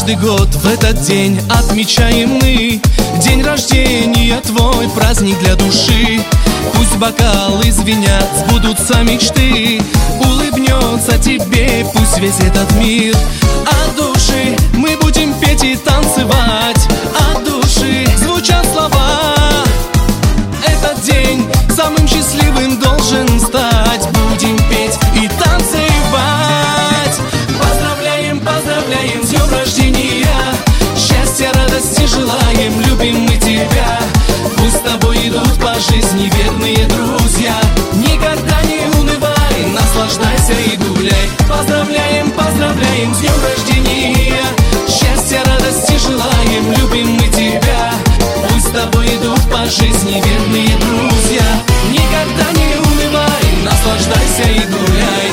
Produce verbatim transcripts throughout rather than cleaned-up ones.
Каждый год в этот день отмечаем мы день рождения твой, праздник для души. Пусть бокалы звенят, сбудутся мечты, улыбнется тебе пусть весь этот мир. От души мы будем петь и танцевать, от души звучат слова. Этот день самым счастливым должен стать, будем петь и танцевать. Поздравляем, поздравляем с днем рождения, счастья, радости желаем, любим мы тебя. Пусть с тобой идут по жизни верные друзья, никогда не унывай, наслаждайся и гуляй. Поздравляем, поздравляем с днем рождения, счастья, радости желаем, любим мы тебя. Пусть с тобой идут по жизни верные друзья, никогда не унывай, наслаждайся и гуляй.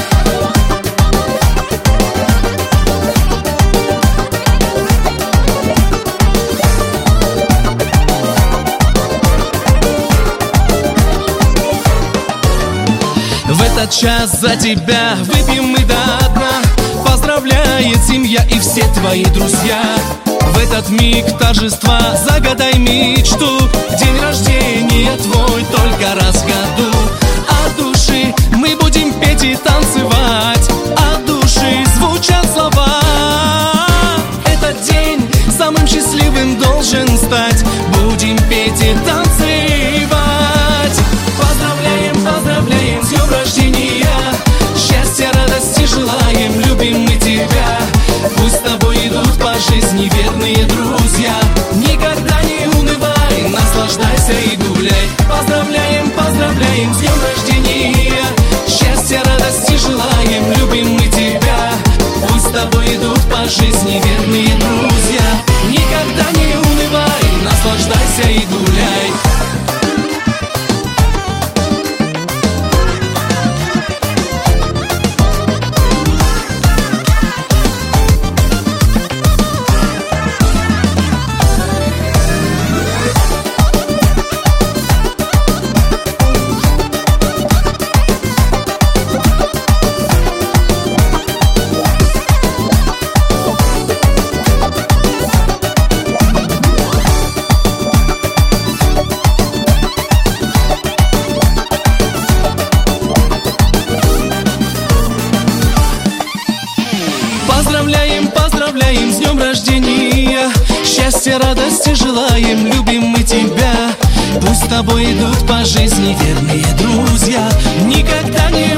В этот час за тебя выпьем мы до дна, поздравляет семья и все твои друзья. В этот миг торжества загадай мечту, день рождения твой только раз в году. От души мы будем петь и танцевать, от души звучат слова. Этот день самым счастливым должен стать, будем петь и танцевать. Поздравляем, поздравляем с днем рождения, счастья, радости желаем, любим мы тебя. Пусть с тобой идут по жизни верные друзья, никогда не унывай, наслаждайся и гуляй. Поздравляем, поздравляем с днем рождения, счастья, радости желаем, любим мы тебя. Пусть с тобой идут по жизни верные друзья, никогда не унывай, наслаждайся и гуляй. Поздравляем, поздравляем с днем рождения, счастья, радости желаем, любим мы тебя. Пусть с тобой идут по жизни верные друзья, никогда не